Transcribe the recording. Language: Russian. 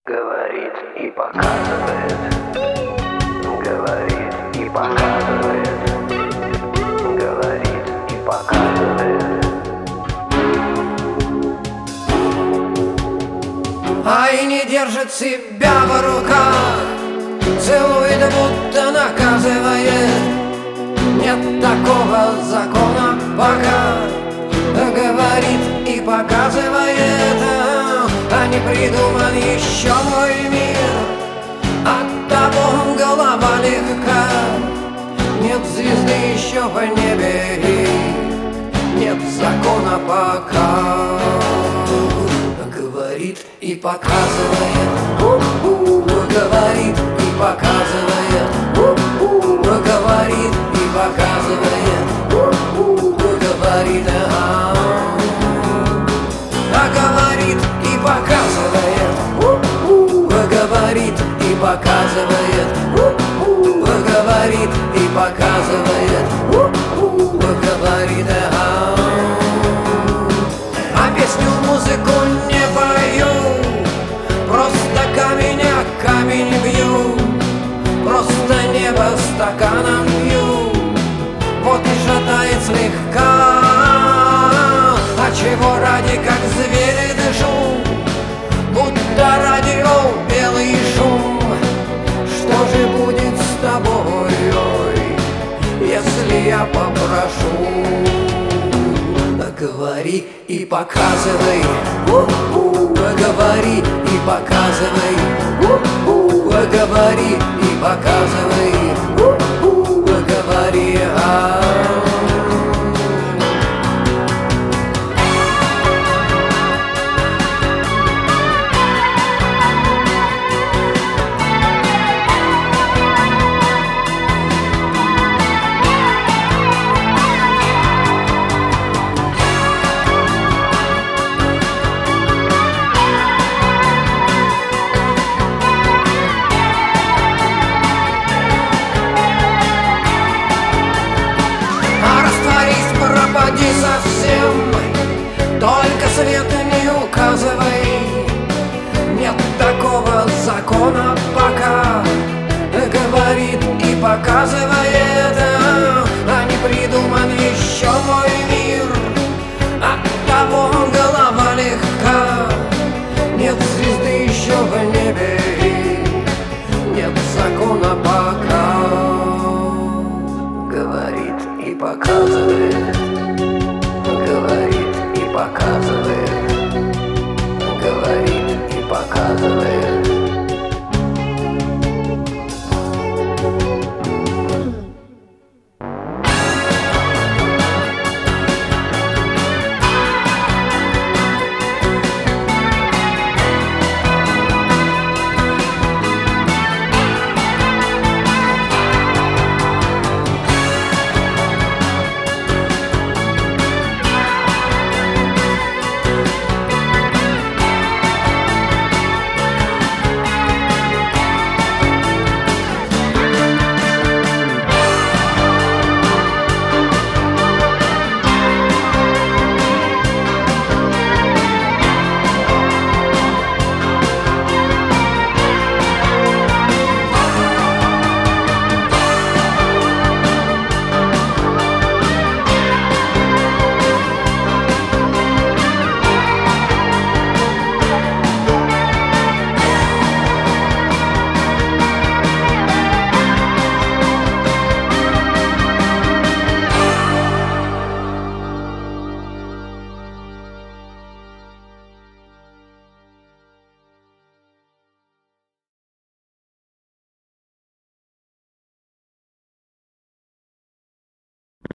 Говорит и показывает, говорит и показывает, говорит и показывает. Ай, не держит себя в руках, целует, будто наказывает. Нет такого закона пока. Говорит и показывает, а не придуман еще мой мир. Оттого голова легка. Нет звезды еще в небе и нет закона пока. Говорит и показывает, говорит и показывает, говорит и показывает, говорит, говорит и показывает, говорит и показывает, говорит и показывает, говорит, а песню, музыку не пою, просто камень о камень бью, просто небо стаканом пью. Вот и шатает слегка, а чего ради, как звери дышу, будто радио белый шум. Что же будет с тобой, если я попрошу? Говори и показывай, говори и показывай, говори и показывай.